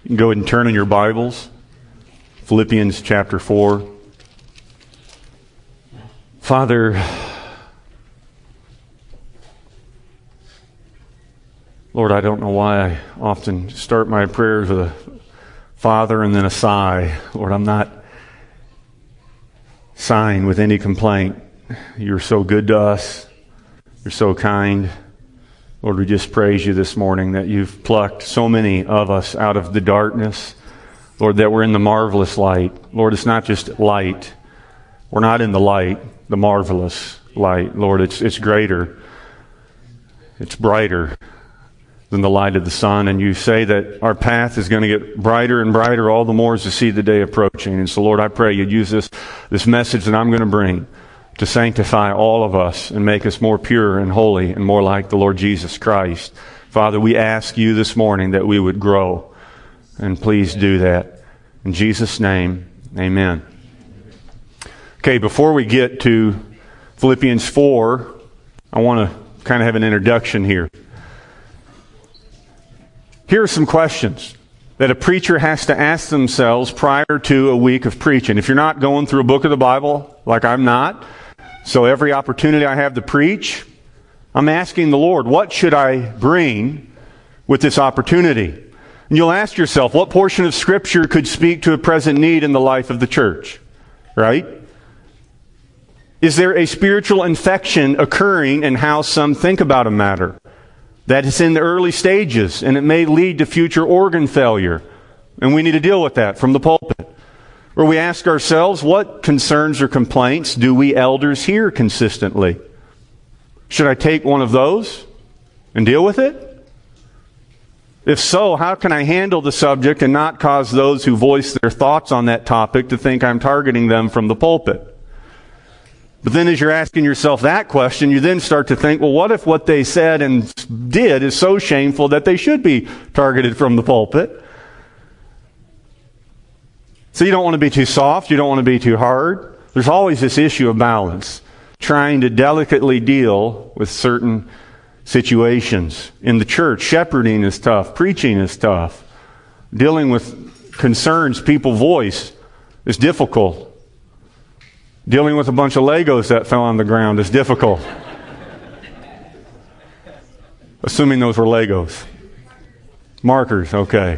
You can go ahead and turn in your Bibles. Philippians chapter 4. Father, Lord, I don't know why I often start my prayers with a Father and then a sigh. Lord, I'm not sighing with any complaint. You're so good to us. You're so kind. Lord, we just praise you this morning that you've plucked so many of us out of the darkness. Lord, that we're in the marvelous light. Lord, it's not just light. We're not in the light, the marvelous light. Lord, it's greater. It's brighter than the light of the sun. And you say that our path is going to get brighter and brighter all the more as we see the day approaching. And so, Lord, I pray you'd use this message that I'm going to bring to sanctify all of us and make us more pure and holy and more like the Lord Jesus Christ. Father, we ask you this morning that we would grow. And please do that. In Jesus' name, amen. Okay, before we get to Philippians 4, I want to kind of have an introduction here. Here are some questions that a preacher has to ask themselves prior to a week of preaching. If you're not going through a book of the Bible, like I'm not, so every opportunity I have to preach, I'm asking the Lord, what should I bring with this opportunity? And you'll ask yourself, what portion of Scripture could speak to a present need in the life of the church? Right? Is there a spiritual infection occurring in how some think about a matter? That is in the early stages, and it may lead to future organ failure. And we need to deal with that from the pulpit. Or we ask ourselves, what concerns or complaints do we elders hear consistently? Should I take one of those and deal with it? If so, how can I handle the subject and not cause those who voice their thoughts on that topic to think I'm targeting them from the pulpit? But then as you're asking yourself that question, you then start to think, well, what if what they said and did is so shameful that they should be targeted from the pulpit? So you don't want to be too soft. You don't want to be too hard. There's always this issue of balance, trying to delicately deal with certain situations. In the church, shepherding is tough. Preaching is tough. Dealing with concerns people voice is difficult. Dealing with a bunch of Legos that fell on the ground is difficult. Assuming those were Legos. Markers, okay.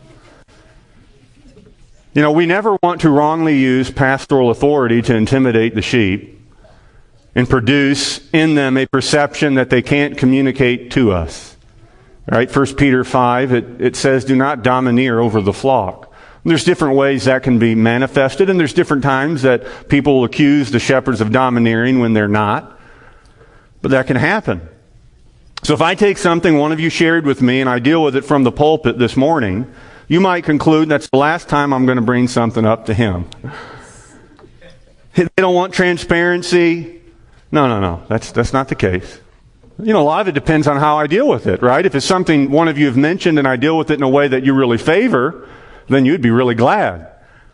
You know, we never want to wrongly use pastoral authority to intimidate the sheep and produce in them a perception that they can't communicate to us. Right? 1 Peter 5, it says, do not domineer over the flock. And there's different ways that can be manifested, and there's different times that people will accuse the shepherds of domineering when they're not. But that can happen. So if I take something one of you shared with me and I deal with it from the pulpit this morning, you might conclude that's the last time I'm going to bring something up to him. They don't want transparency. No. That's not the case. You know, a lot of it depends on how I deal with it, right? If it's something one of you have mentioned and I deal with it in a way that you really favor, then you'd be really glad.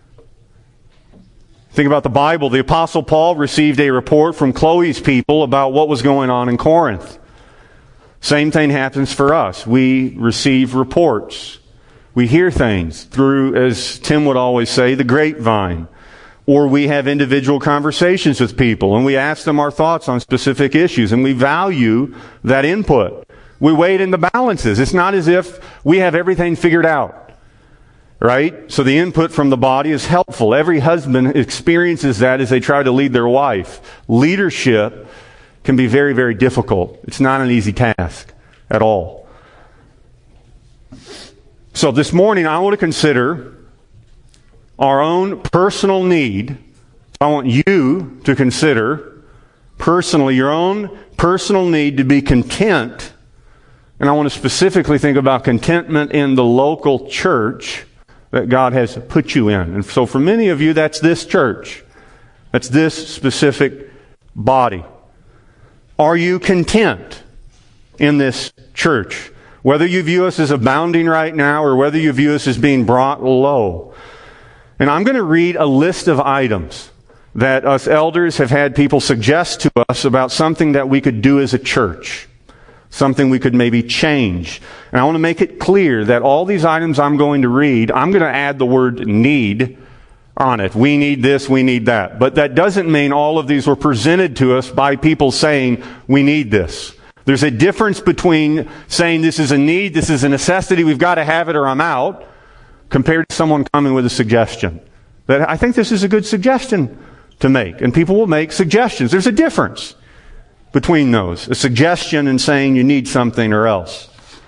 Think about the Bible. The Apostle Paul received a report from Chloe's people about what was going on in Corinth. Same thing happens for us. We receive reports. We hear things through, as Tim would always say, the grapevine. Or we have individual conversations with people and we ask them our thoughts on specific issues, and we value that input. We weigh it in the balances. It's not as if we have everything figured out, right? So the input from the body is helpful. Every husband experiences that as they try to lead their wife. Leadership can be very, very difficult. It's not an easy task at all. So this morning I want to consider our own personal need. I want you to consider personally your own personal need to be content. And I want to specifically think about contentment in the local church that God has put you in. And so for many of you, that's this church. That's this specific body. Are you content in this church? Whether you view us as abounding right now or whether you view us as being brought low. And I'm going to read a list of items that us elders have had people suggest to us about something that we could do as a church. something we could maybe change. And I want to make it clear that all these items I'm going to read, I'm going to add the word need on it. We need this, we need that. But that doesn't mean all of these were presented to us by people saying, we need this. There's a difference between saying this is a need, this is a necessity, we've got to have it or I'm out, compared to someone coming with a suggestion. That I think this is a good suggestion to make. And people will make suggestions. There's a difference between those. A suggestion and saying you need something or else.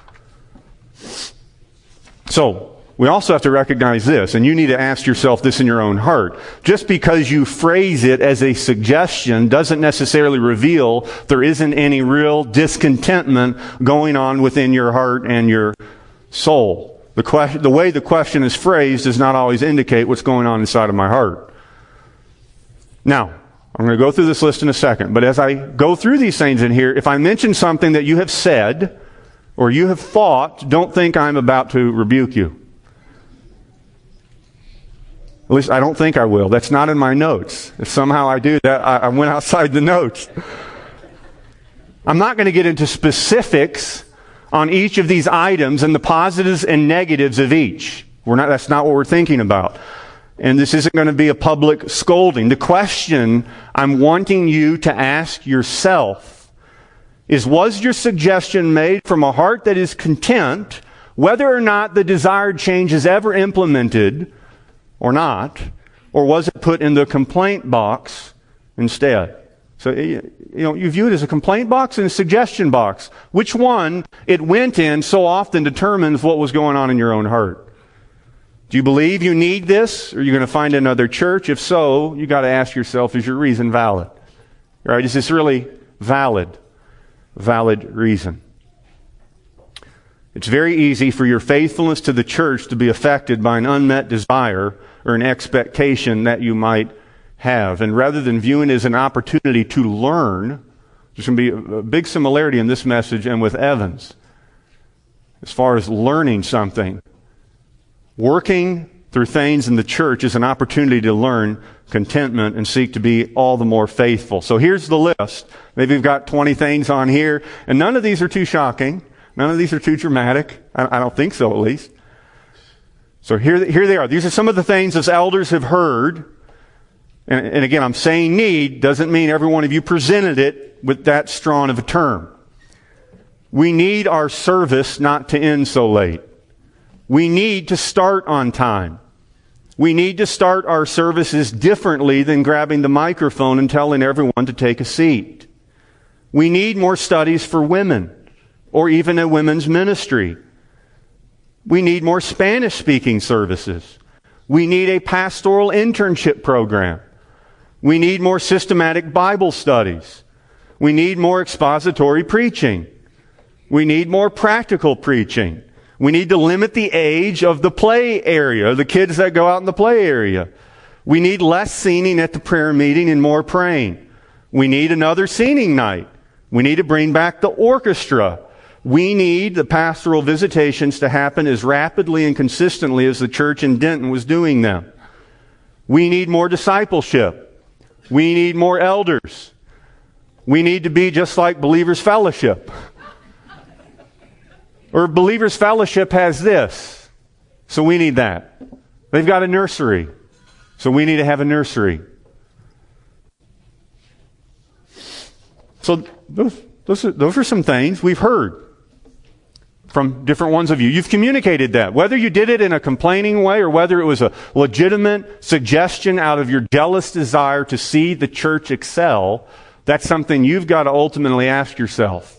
So, we also have to recognize this, and you need to ask yourself this in your own heart. Just because you phrase it as a suggestion doesn't necessarily reveal there isn't any real discontentment going on within your heart and your soul. The way the question is phrased does not always indicate what's going on inside of my heart. Now, I'm going to go through this list in a second, but as I go through these things in here, if I mention something that you have said or you have thought, don't think I'm about to rebuke you. At least I don't think I will. That's not in my notes. If somehow I do that, I went outside the notes. I'm not going to get into specifics on each of these items and the positives and negatives of each. That's not what we're thinking about. And this isn't going to be a public scolding. The question I'm wanting you to ask yourself is, was your suggestion made from a heart that is content, whether or not the desired change is ever implemented or not, or was it put in the complaint box instead? So, you view it as a complaint box and a suggestion box. Which one it went in so often determines what was going on in your own heart. Do you believe you need this? Or are you going to find another church? If so, you got to ask yourself, is your reason valid? All right, is this really valid reason? It's very easy for your faithfulness to the church to be affected by an unmet desire or an expectation that you might have. And rather than viewing it as an opportunity to learn, there's going to be a big similarity in this message and with Evans. As far as learning something, working through things in the church is an opportunity to learn contentment and seek to be all the more faithful. So here's the list. Maybe we've got 20 things on here, and none of these are too shocking. None of these are too dramatic. I don't think so, at least. So here they are. These are some of the things as elders have heard. And again, I'm saying need doesn't mean every one of you presented it with that strong of a term. We need our service not to end so late. We need to start on time. We need to start our services differently than grabbing the microphone and telling everyone to take a seat. We need more studies for women, or even a women's ministry. We need more Spanish-speaking services. We need a pastoral internship program. We need more systematic Bible studies. We need more expository preaching. We need more practical preaching. We need to limit the age of the play area, the kids that go out in the play area. We need less singing at the prayer meeting and more praying. We need another singing night. We need to bring back the orchestra. We need the pastoral visitations to happen as rapidly and consistently as the church in Denton was doing them. We need more discipleship. We need more elders. We need to be just like Believers Fellowship. Or Believers Fellowship has this, so we need that. They've got a nursery, so we need to have a nursery. So those are some things we've heard from different ones of you. You've communicated that. Whether you did it in a complaining way or whether it was a legitimate suggestion out of your jealous desire to see the church excel, that's something you've got to ultimately ask yourself.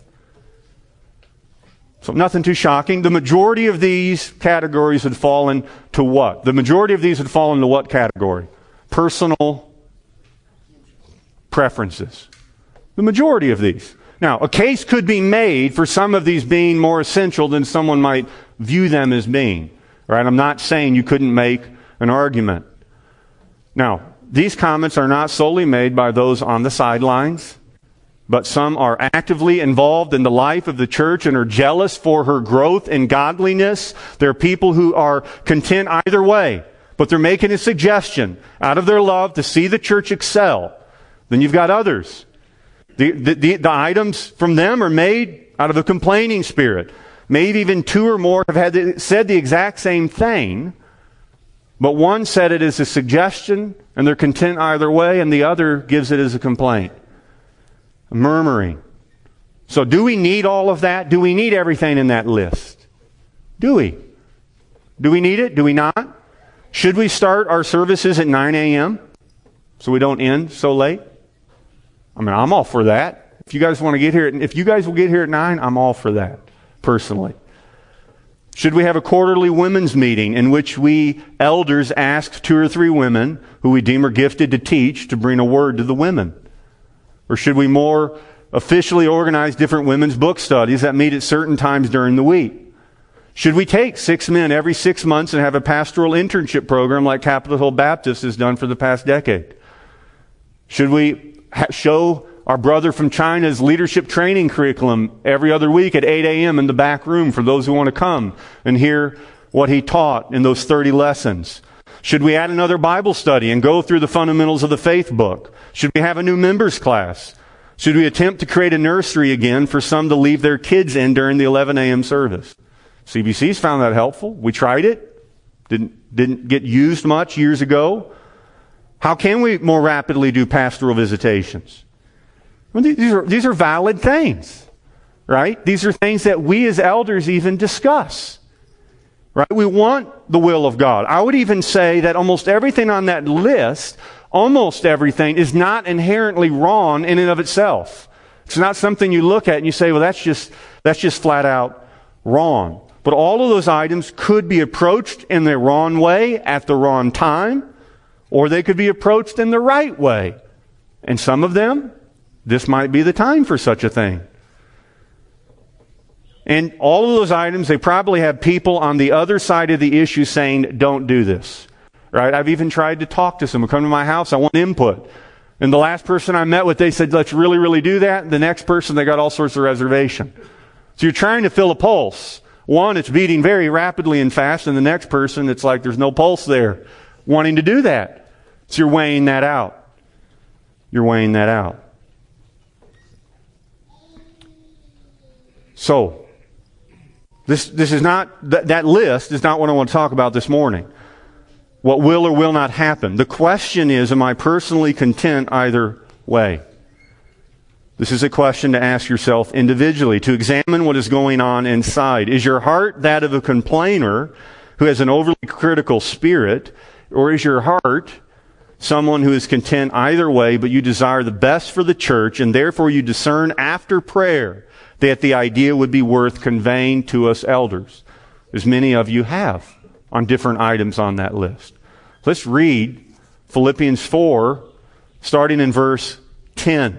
So nothing too shocking. The majority of these categories would fall into what? The majority of these would fall into what category? Personal preferences. The majority of these. Now, a case could be made for some of these being more essential than someone might view them as being. Right? I'm not saying you couldn't make an argument. Now, these comments are not solely made by those on the sidelines, but some are actively involved in the life of the church and are jealous for her growth in godliness. There are people who are content either way, but they're making a suggestion out of their love to see the church excel. Then you've got others. The items from them are made out of a complaining spirit. Maybe even two or more have said the exact same thing, but one said it as a suggestion, and they're content either way, and the other gives it as a complaint. Murmuring. So do we need all of that? Do we need everything in that list? Do we? Do we need it? Do we not? Should we start our services at 9 a.m. so we don't end so late? I mean, I'm all for that. If you guys want to get here, if you guys will get here at 9, I'm all for that, personally. Should we have a quarterly women's meeting in which we elders ask 2 or 3 women who we deem are gifted to teach to bring a word to the women? Or should we more officially organize different women's book studies that meet at certain times during the week? Should we take 6 men every 6 months and have a pastoral internship program like Capitol Hill Baptist has done for the past decade? Should we show our brother from China's leadership training curriculum every other week at 8 a.m. in the back room for those who want to come and hear what he taught in those 30 lessons? Should we add another Bible study and go through the fundamentals of the faith book? Should we have a new members class? Should we attempt to create a nursery again for some to leave their kids in during the 11 a.m. service? CBC's found that helpful. We tried it. Didn't get used much years ago. How can we more rapidly do pastoral visitations? Well, these are valid things, right? These are things that we as elders even discuss, right? We want the will of God. I would even say that almost everything on that list, almost everything, is not inherently wrong in and of itself. It's not something you look at and you say, well, that's just flat out wrong. But all of those items could be approached in the wrong way at the wrong time, or they could be approached in the right way. And some of them, this might be the time for such a thing. And all of those items, they probably have people on the other side of the issue saying, don't do this. Right? I've even tried to talk to someone. Come to my house, I want input. And the last person I met with, they said, let's really, really do that. The next person, they got all sorts of reservation. So you're trying to fill a pulse. One, it's beating very rapidly and fast, and the next person, it's like there's no pulse there wanting to do that. So you're weighing that out. You're weighing that out. So, this is not, that list is not what I want to talk about this morning. What will or will not happen. The question is, am I personally content either way? This is a question to ask yourself individually, to examine what is going on inside. Is your heart that of a complainer who has an overly critical spirit, or is your heart someone who is content either way, but you desire the best for the church, and therefore you discern after prayer that the idea would be worth conveying to us elders, as many of you have on different items on that list. Let's read Philippians 4, starting in verse 10.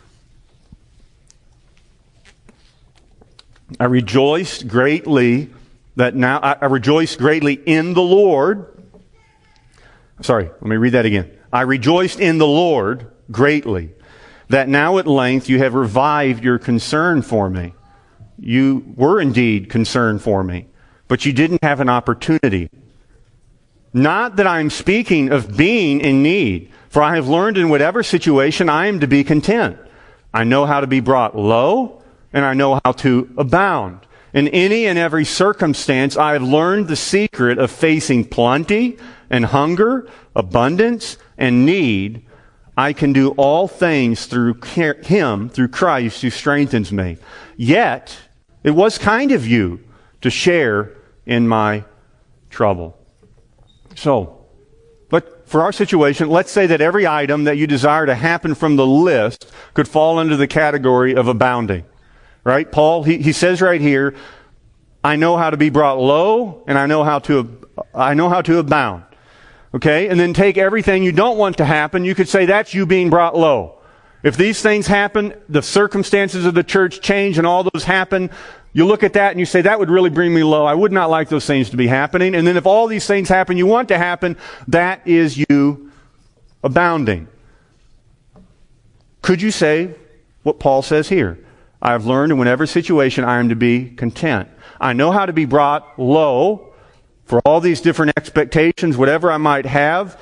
I rejoiced greatly in the Lord. Sorry, let me read that again. I rejoiced in the Lord greatly that now at length you have revived your concern for me. You were indeed concerned for me, but you didn't have an opportunity. Not that I am speaking of being in need, for I have learned in whatever situation I am to be content. I know how to be brought low, and I know how to abound. In any and every circumstance, I have learned the secret of facing plenty and hunger, abundance and need. I can do all things through Him, through Christ, who strengthens me. Yet, it was kind of you to share in my trouble. So, but for our situation, let's say that every item that you desire to happen from the list could fall under the category of abounding. Right? Paul, he says right here, I know how to be brought low, and I know how to abound. Okay? And then take everything you don't want to happen, you could say that's you being brought low. If these things happen, the circumstances of the church change and all those happen, you look at that and you say, that would really bring me low. I would not like those things to be happening. And then if all these things happen you want to happen, that is you abounding. Could you say what Paul says here? I have learned in whatever situation I am to be content. I know how to be brought low for all these different expectations, whatever I might have.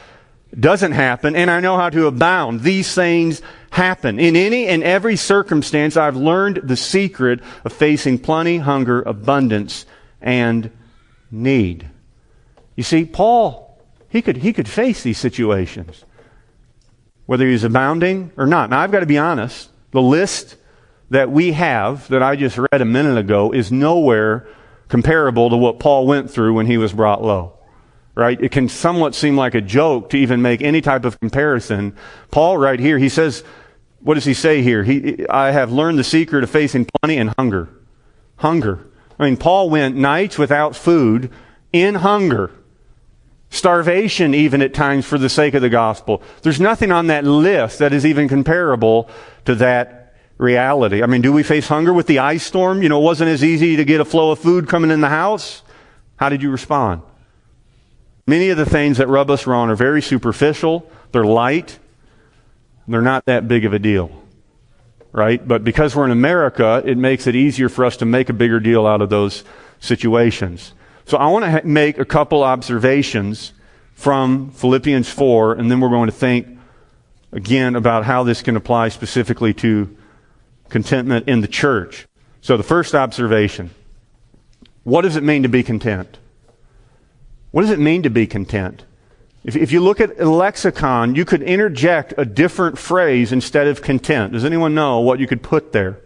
doesn't happen, and I know how to abound. These things happen. In any and every circumstance, I've learned the secret of facing plenty, hunger, abundance, and need. You see, Paul, he could face these situations, whether he's abounding or not. Now, I've got to be honest. The list that we have, that I just read a minute ago, is nowhere comparable to what Paul went through when he was brought low. Right? It can somewhat seem like a joke to even make any type of comparison. Paul right here, he says, what does he say here? I have learned the secret of facing plenty and hunger. Hunger. I mean, Paul went nights without food in hunger. Starvation even at times for the sake of the gospel. There's nothing on that list that is even comparable to that reality. I mean, do we face hunger with the ice storm? You know, it wasn't as easy to get a flow of food coming in the house. How did you respond? Many of the things that rub us wrong are very superficial. They're light. They're not that big of a deal. Right? But because we're in America, it makes it easier for us to make a bigger deal out of those situations. So I want to make a couple observations from Philippians 4, and then we're going to think again about how this can apply specifically to contentment in the church. So the first observation, what does it mean to be content? What does it mean to be content? If you look at a lexicon, you could interject a different phrase instead of content. Does anyone know what you could put there?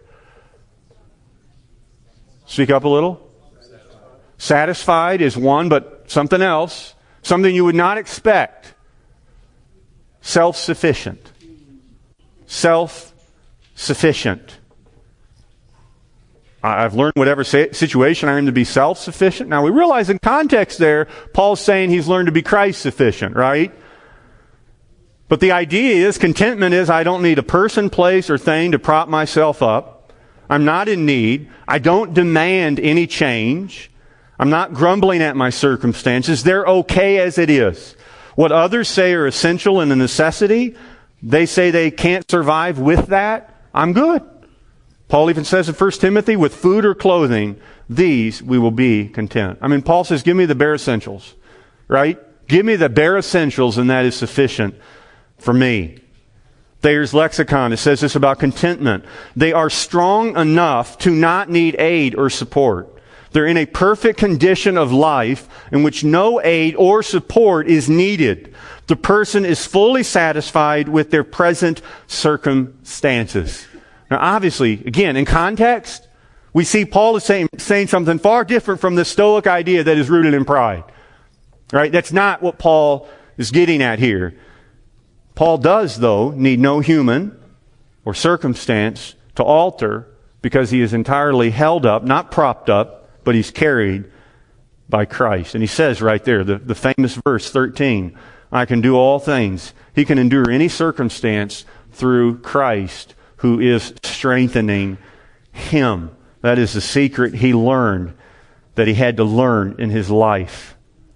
Speak up a little. Satisfied is one, but something else. Something you would not expect. Self-sufficient. Self-sufficient. I've learned whatever situation I'm in to be self-sufficient. Now we realize in context there, Paul's saying he's learned to be Christ-sufficient, right? But the idea is, contentment is, I don't need a person, place, or thing to prop myself up. I'm not in need. I don't demand any change. I'm not grumbling at my circumstances. They're okay as it is. What others say are essential and a necessity, they say they can't survive with that. I'm good. Paul even says in 1 Timothy, with food or clothing, these we will be content. I mean, Paul says, give me the bare essentials, right? Give me the bare essentials, and that is sufficient for me. Thayer's lexicon, it says this about contentment. They are strong enough to not need aid or support. They're in a perfect condition of life in which no aid or support is needed. The person is fully satisfied with their present circumstances. Now, obviously, again, in context, we see Paul is saying something far different from the Stoic idea that is rooted in pride. Right? That's not what Paul is getting at here. Paul does, though, need no human or circumstance to alter, because he is entirely held up, not propped up, but he's carried by Christ. And he says right there, the famous verse 13, I can do all things. He can endure any circumstance through Christ, who is strengthening him. That is the secret he learned, that he had to learn in his life.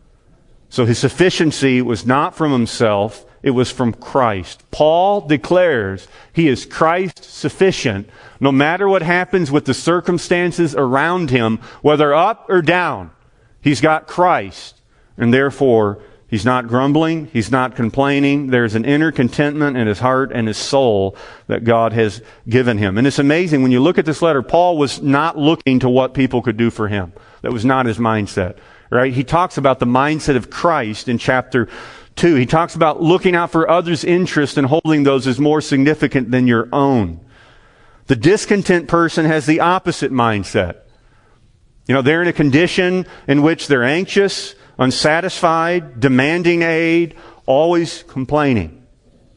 So his sufficiency was not from himself, it was from Christ. Paul declares he is Christ sufficient, no matter what happens with the circumstances around him, whether up or down. He's got Christ, and therefore he's not grumbling, he's not complaining. There's an inner contentment in his heart and his soul that God has given him. And it's amazing, when you look at this letter, Paul was not looking to what people could do for him. That was not his mindset. Right? He talks about the mindset of Christ in chapter 2. He talks about looking out for others' interests and holding those as more significant than your own. The discontent person has the opposite mindset. You know, they're in a condition in which they're anxious, unsatisfied, demanding aid, always complaining.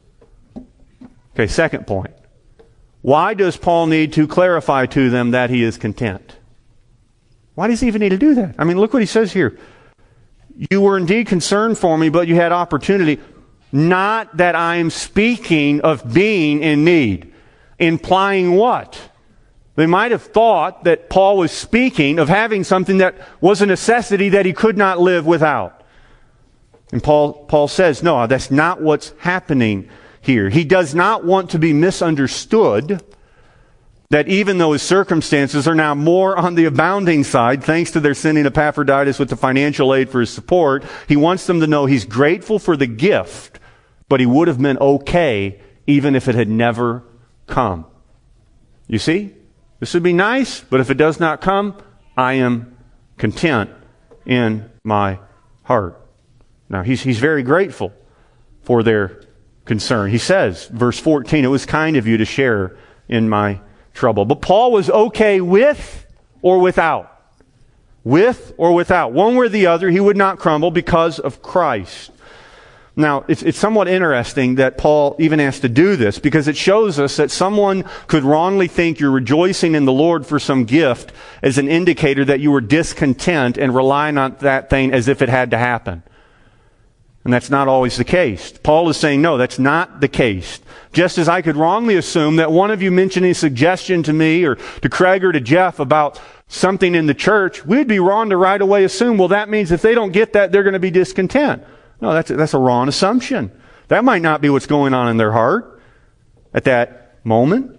Okay, second point. Why does Paul need to clarify to them that he is content? Why does he even need to do that? I mean, look what he says here. You were indeed concerned for me, but you had opportunity. Not that I am speaking of being in need. Implying what? They might have thought that Paul was speaking of having something that was a necessity that he could not live without. And Paul says, no, that's not what's happening here. He does not want to be misunderstood, that even though his circumstances are now more on the abounding side, thanks to their sending Epaphroditus with the financial aid for his support, he wants them to know he's grateful for the gift but he would have been okay even if it had never come. You see? This would be nice, but if it does not come, I am content in my heart. Now, he's very grateful for their concern. He says, verse 14, it was kind of you to share in my trouble. But Paul was okay with or without. With or without. One way or the other, he would not crumble because of Christ. Now, it's somewhat interesting that Paul even has to do this because it shows us that someone could wrongly think you're rejoicing in the Lord for some gift as an indicator that you were discontent and relying on that thing as if it had to happen. And that's not always the case. Paul is saying, no, that's not the case. Just as I could wrongly assume that one of you mentioning a suggestion to me or to Craig or to Jeff about something in the church, we'd be wrong to right away assume, well, that means if they don't get that, they're going to be discontent. No, that's a wrong assumption. That might not be what's going on in their heart at that moment.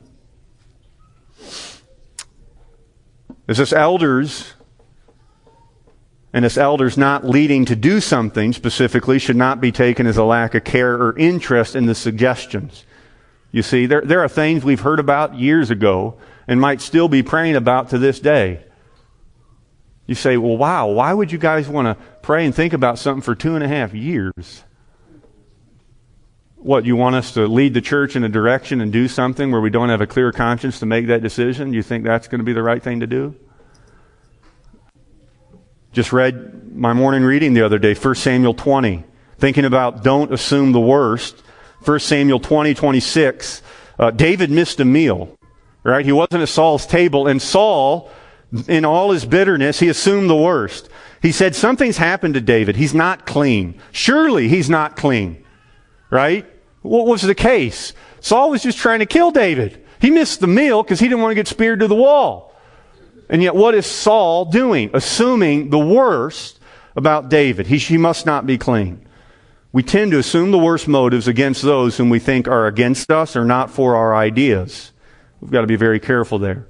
As us elders, and as elders not leading to do something specifically should not be taken as a lack of care or interest in the suggestions. You see, there are things we've heard about years ago and might still be praying about to this day. You say, well, wow, why would you guys want to pray and think about something for 2.5 years? What, you want us to lead the church in a direction and do something where we don't have a clear conscience to make that decision? You think that's going to be the right thing to do? Just read my morning reading the other day, 1 Samuel 20. Thinking about don't assume the worst. 1 Samuel 20:26. David missed a meal. Right? He wasn't at Saul's table. And Saul, in all his bitterness, he assumed the worst. He said, something's happened to David. He's not clean. Surely he's not clean. Right? What was the case? Saul was just trying to kill David. He missed the meal because he didn't want to get speared to the wall. And yet what is Saul doing? Assuming the worst about David. He must not be clean. We tend to assume the worst motives against those whom we think are against us or not for our ideas. We've got to be very careful there.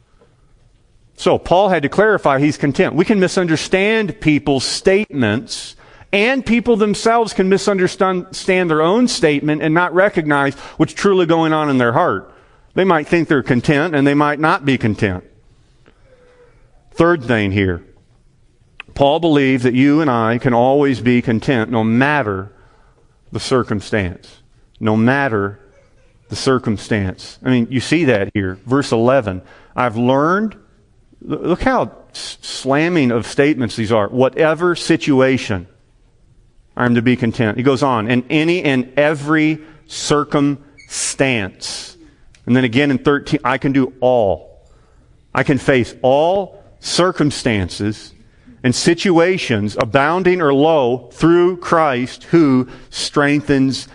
So Paul had to clarify he's content. We can misunderstand people's statements, and people themselves can misunderstand their own statement and not recognize what's truly going on in their heart. They might think they're content, and they might not be content. Third thing here, Paul believed that you and I can always be content no matter the circumstance. No matter the circumstance. I mean, you see that here. Verse 11, I've learned, look how slamming of statements these are. Whatever situation, I'm to be content. He goes on, in any and every circumstance. And then again in 13, I can do all. I can face all circumstances and situations, abounding or low, through Christ who strengthens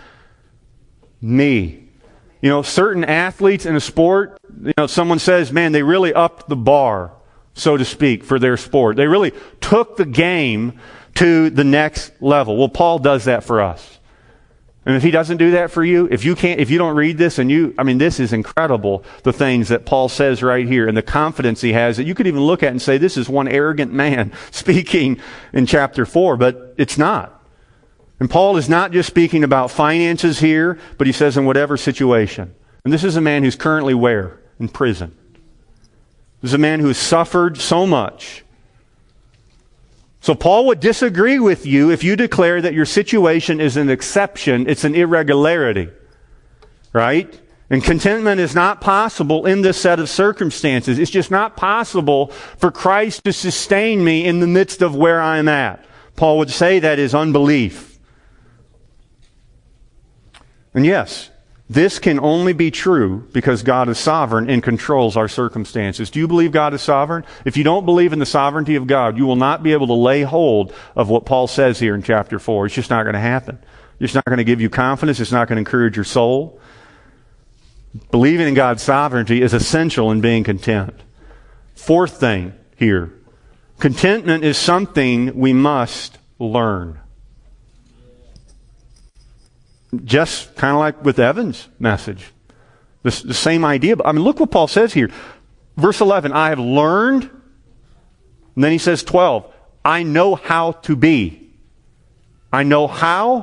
me. You know, certain athletes in a sport, someone says, man, they really upped the bar, so to speak, for their sport. They really took the game to the next level. Well, Paul does that for us. And if he doesn't do that for you, if you don't read this this is incredible, the things that Paul says right here and the confidence he has that you could even look at and say, this is one arrogant man speaking in chapter 4, but it's not. And Paul is not just speaking about finances here, but he says in whatever situation. And this is a man who's currently where? In prison. This is a man who has suffered so much. So Paul would disagree with you if you declare that your situation is an exception, it's an irregularity. Right? And contentment is not possible in this set of circumstances. It's just not possible for Christ to sustain me in the midst of where I'm at. Paul would say that is unbelief. And yes, this can only be true because God is sovereign and controls our circumstances. Do you believe God is sovereign? If you don't believe in the sovereignty of God, you will not be able to lay hold of what Paul says here in chapter 4. It's just not going to happen. It's not going to give you confidence. It's not going to encourage your soul. Believing in God's sovereignty is essential in being content. Fourth thing here. Contentment is something we must learn. Just kind of like with Evan's message. The same idea. I mean, look what Paul says here. Verse 11, I have learned. And then he says 12, I know how to be. I know how.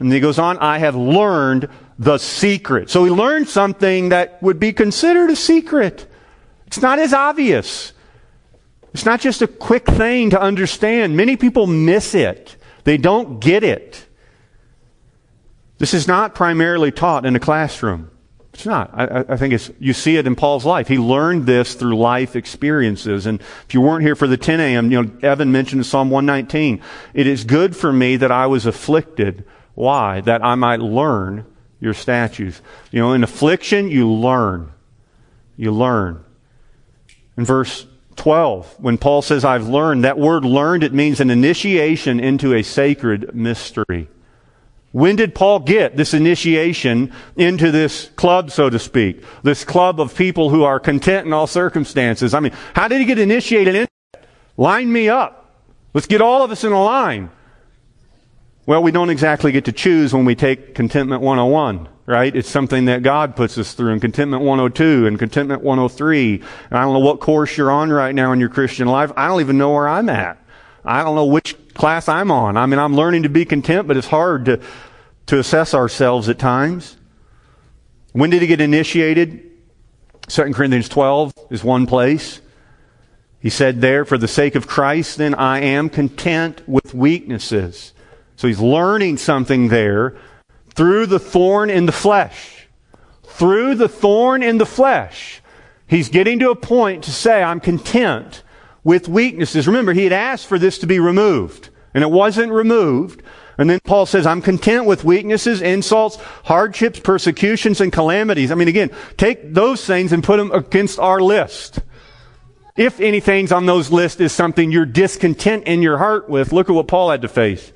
And he goes on, I have learned the secret. So he learned something that would be considered a secret. It's not as obvious. It's not just a quick thing to understand. Many people miss it. They don't get it. This is not primarily taught in a classroom. It's not. I think you see it in Paul's life. He learned this through life experiences. And if you weren't here for the 10 a.m., Evan mentioned Psalm 119. It is good for me that I was afflicted. Why? That I might learn your statutes. In affliction, you learn. You learn. In verse 12, when Paul says, I've learned, that word learned, it means an initiation into a sacred mystery. When did Paul get this initiation into this club, so to speak? This club of people who are content in all circumstances. How did he get initiated into it? Line me up. Let's get all of us in a line. Well, we don't exactly get to choose when we take Contentment 101, right? It's something that God puts us through in Contentment 102 and Contentment 103. And I don't know what course you're on right now in your Christian life. I don't even know where I'm at. I don't know which class I'm on. I'm learning to be content, but it's hard to assess ourselves at times. When did he get initiated? 2 Corinthians 12 is one place. He said there, for the sake of Christ, then I am content with weaknesses. So he's learning something there through the thorn in the flesh. Through the thorn in the flesh. He's getting to a point to say, I'm content with weaknesses. Remember, he had asked for this to be removed, and it wasn't removed. And then Paul says, I'm content with weaknesses, insults, hardships, persecutions, and calamities. Again, take those things and put them against our list. If anything's on those lists is something you're discontent in your heart with, look at what Paul had to face.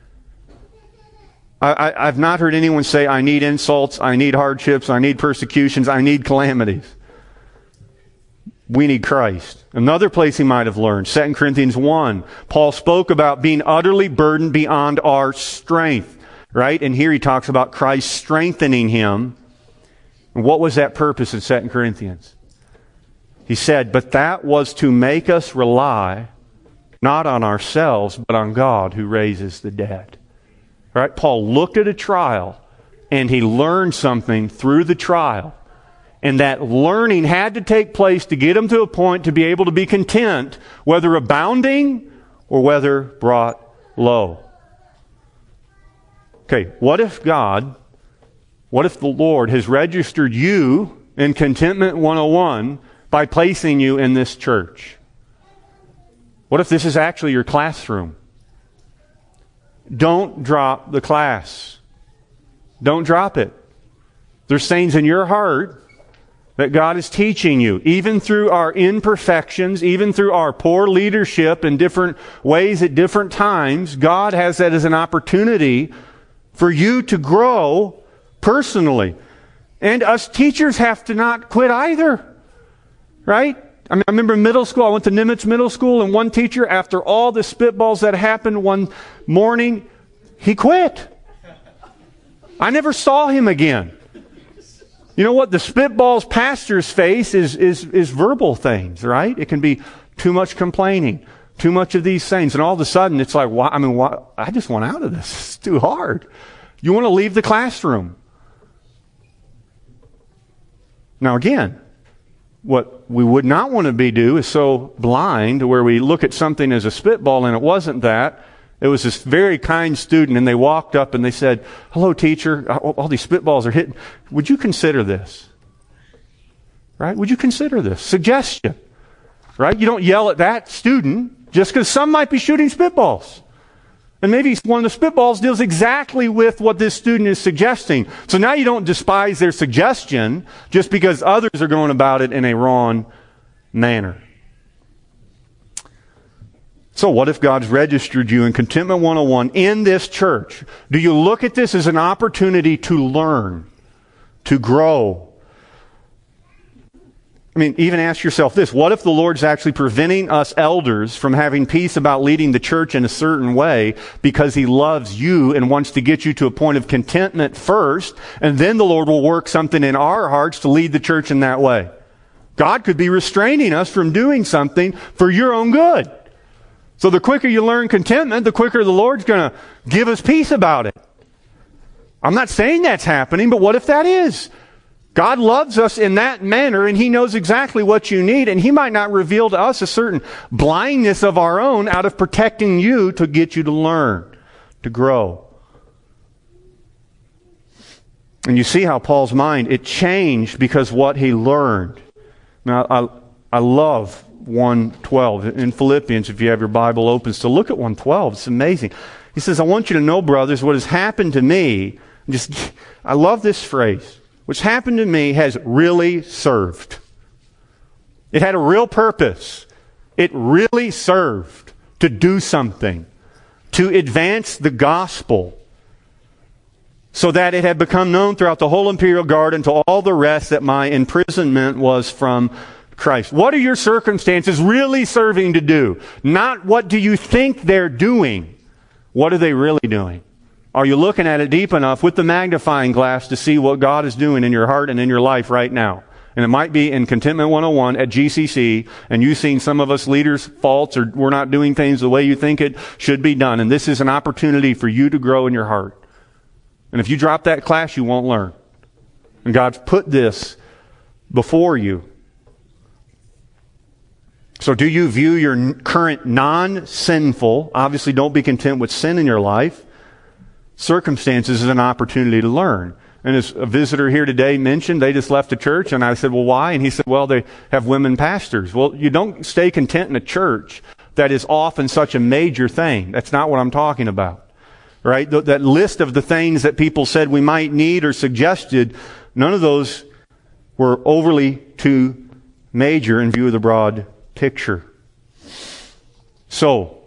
I've not heard anyone say, I need insults, I need hardships, I need persecutions, I need calamities. We need Christ. Another place he might have learned, 2 Corinthians 1. Paul spoke about being utterly burdened beyond our strength, right? And here he talks about Christ strengthening him. And what was that purpose in 2 Corinthians? He said, but that was to make us rely not on ourselves, but on God who raises the dead. Right? Paul looked at a trial and he learned something through the trial. And that learning had to take place to get him to a point to be able to be content, whether abounding or whether brought low. Okay, what if the Lord has registered you in Contentment 101 by placing you in this church? What if this is actually your classroom? Don't drop the class. Don't drop it. There's things in your heart that God is teaching you, even through our imperfections, even through our poor leadership in different ways at different times. God has that as an opportunity for you to grow personally. And us teachers have to not quit either. Right? I remember in middle school, I went to Nimitz Middle School, and one teacher, after all the spitballs that happened one morning, he quit. I never saw him again. You know what? The spitballs pastors face is verbal things, right? It can be too much complaining, too much of these things. And all of a sudden, it's like, I just want out of this. It's too hard. You want to leave the classroom. Now again, what we would not want to do is so blind where we look at something as a spitball and it wasn't that. It was this very kind student, and they walked up and they said, hello, teacher, all these spitballs are hitting. Would you consider this? Right? Would you consider this? Suggestion. Right? You don't yell at that student just because some might be shooting spitballs. And maybe one of the spitballs deals exactly with what this student is suggesting. So now you don't despise their suggestion just because others are going about it in a wrong manner. So what if God's registered you in Contentment 101 in this church? Do you look at this as an opportunity to learn, to grow? Even ask yourself this. What if the Lord's actually preventing us elders from having peace about leading the church in a certain way because He loves you and wants to get you to a point of contentment first, and then the Lord will work something in our hearts to lead the church in that way? God could be restraining us from doing something for your own good. So the quicker you learn contentment, the quicker the Lord's going to give us peace about it. I'm not saying that's happening, but what if that is? God loves us in that manner, and He knows exactly what you need, and He might not reveal to us a certain blindness of our own out of protecting you to get you to learn, to grow. And you see how Paul's mind, it changed because what he learned. Now, I love 1:12 in Philippians, if you have your Bible open. So look at 1:12. It's amazing. He says, I want you to know, brothers, what has happened to me. I love this phrase. What's happened to me has really served. It had a real purpose. It really served to do something, to advance the gospel, so that it had become known throughout the whole imperial guard and to all the rest that my imprisonment was from Christ. What are your circumstances really serving to do? Not what do you think they're doing. What are they really doing? Are you looking at it deep enough with the magnifying glass to see what God is doing in your heart and in your life right now? And it might be in Contentment 101 at GCC, and you've seen some of us leaders' faults, or we're not doing things the way you think it should be done. And this is an opportunity for you to grow in your heart. And if you drop that class, you won't learn. And God's put this before you. So do you view your current non-sinful, obviously don't be content with sin in your life, circumstances as an opportunity to learn? And as a visitor here today mentioned, they just left the church, and I said, well, why? And he said, well, they have women pastors. Well, you don't stay content in a church that is often such a major thing. That's not what I'm talking about. Right? That list of the things that people said we might need or suggested, none of those were overly too major in view of the broad picture. So,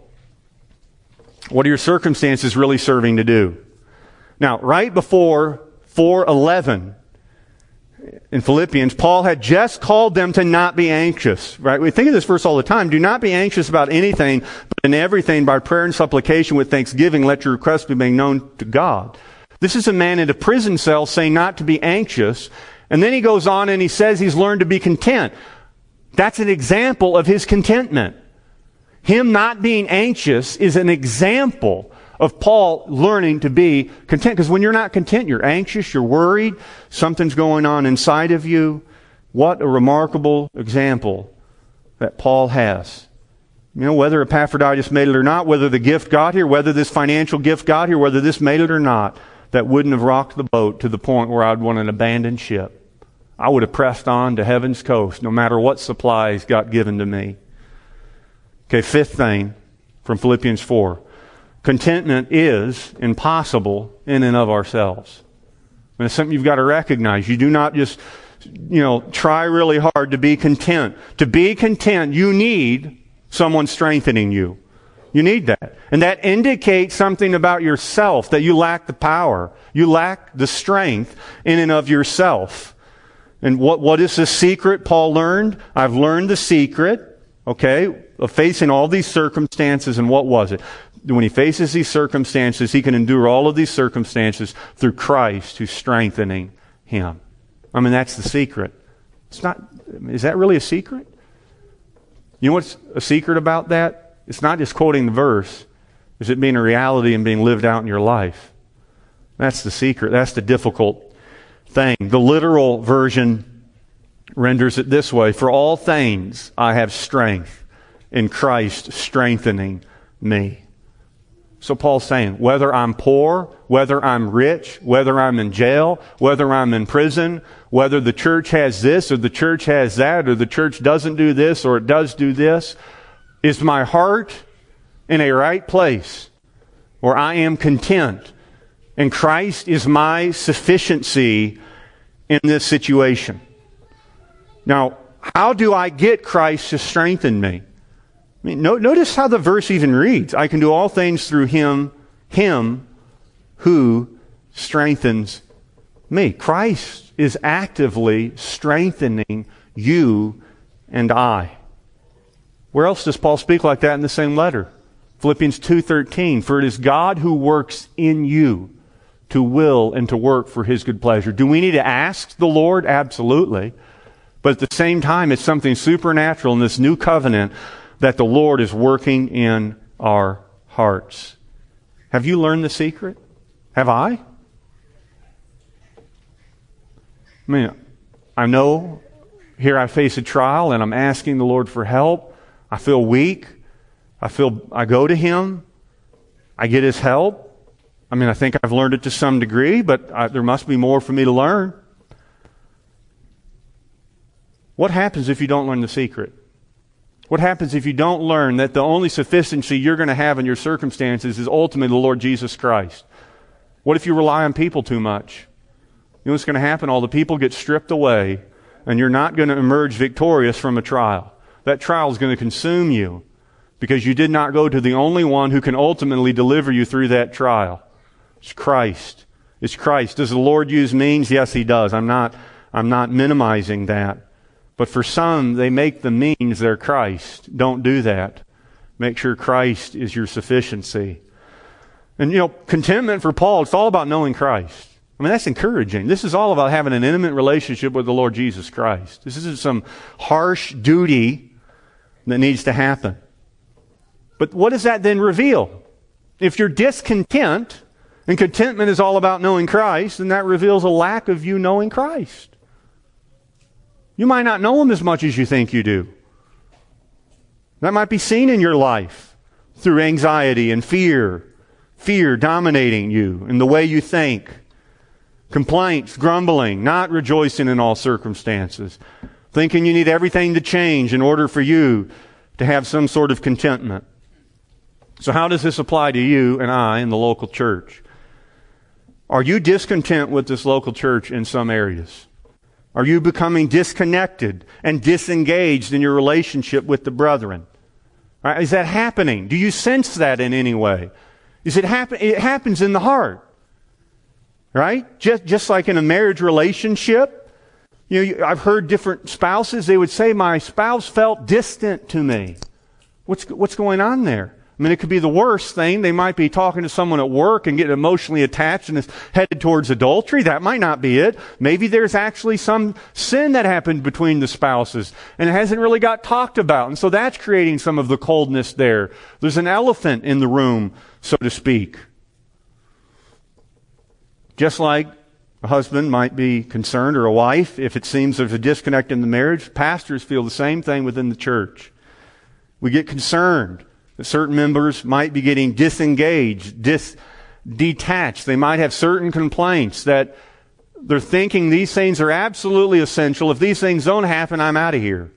what are your circumstances really serving to do? Now, right before 4:11 in Philippians, Paul had just called them to not be anxious. Right? We think of this verse all the time. Do not be anxious about anything, but in everything by prayer and supplication with thanksgiving, let your requests be made known to God. This is a man in a prison cell saying not to be anxious. And then he goes on and he says he's learned to be content. That's an example of his contentment. Him not being anxious is an example of Paul learning to be content. Because when you're not content, you're anxious, you're worried, something's going on inside of you. What a remarkable example that Paul has. You know, whether Epaphroditus made it or not, whether the gift got here, whether this financial gift got here, whether this made it or not, that wouldn't have rocked the boat to the point where I'd want an abandoned ship. I would have pressed on to heaven's coast, no matter what supplies got given to me. Okay, fifth thing from Philippians 4. Contentment is impossible in and of ourselves. And it's something you've got to recognize. You do not just, try really hard to be content. To be content, you need someone strengthening you. You need that. And that indicates something about yourself, that you lack the power. You lack the strength in and of yourself. And what is the secret Paul learned? I've learned the secret, of facing all these circumstances. And what was it? When he faces these circumstances, he can endure all of these circumstances through Christ who's strengthening him. I mean, that's the secret. Is that really a secret? You know what's a secret about that? It's not just quoting the verse. It's it being a reality and being lived out in your life. That's the secret. That's the difficult thing. The literal version renders it this way: for all things I have strength in Christ strengthening me. So Paul's saying, whether I'm poor, whether I'm rich, whether I'm in jail, whether I'm in prison, whether the church has this or the church has that, or the church doesn't do this or it does do this, is my heart in a right place where I am content? And Christ is my sufficiency in this situation. Now, how do I get Christ to strengthen me? I mean, notice how the verse even reads. I can do all things through Him who strengthens me. Christ is actively strengthening you and I. Where else does Paul speak like that in the same letter? Philippians 2:13, for it is God who works in you to will and to work for His good pleasure. Do we need to ask the Lord? Absolutely. But at the same time, it's something supernatural in this new covenant that the Lord is working in our hearts. Have you learned the secret? Have I? I mean, I know here I face a trial and I'm asking the Lord for help. I feel weak. I go to Him. I get His help. I mean, I think I've learned it to some degree, but there must be more for me to learn. What happens if you don't learn the secret? What happens if you don't learn that the only sufficiency you're going to have in your circumstances is ultimately the Lord Jesus Christ? What if you rely on people too much? You know what's going to happen? All the people get stripped away, and you're not going to emerge victorious from a trial. That trial is going to consume you because you did not go to the only one who can ultimately deliver you through that trial. It's Christ. It's Christ. Does the Lord use means? Yes, He does. I'm not minimizing that. But for some, they make the means their Christ. Don't do that. Make sure Christ is your sufficiency. And contentment for Paul, it's all about knowing Christ. I mean, that's encouraging. This is all about having an intimate relationship with the Lord Jesus Christ. This isn't some harsh duty that needs to happen. But what does that then reveal? If you're discontent, and contentment is all about knowing Christ, then that reveals a lack of you knowing Christ. You might not know Him as much as you think you do. That might be seen in your life through anxiety and fear. Fear dominating you in the way you think. Complaints, grumbling, not rejoicing in all circumstances. Thinking you need everything to change in order for you to have some sort of contentment. So how does this apply to you and I in the local church? Are you discontent with this local church in some areas? Are you becoming disconnected and disengaged in your relationship with the brethren? Right? Is that happening? Do you sense that in any way? It happens in the heart. Right? Just like in a marriage relationship. I've heard different spouses, they would say, my spouse felt distant to me. What's going on there? I mean, it could be the worst thing. They might be talking to someone at work and get emotionally attached and is headed towards adultery. That might not be it. Maybe there's actually some sin that happened between the spouses and it hasn't really got talked about. And so that's creating some of the coldness there. There's an elephant in the room, so to speak. Just like a husband might be concerned, or a wife, if it seems there's a disconnect in the marriage, pastors feel the same thing within the church. We get concerned that certain members might be getting disengaged, detached. They might have certain complaints that they're thinking these things are absolutely essential. If these things don't happen, I'm out of here.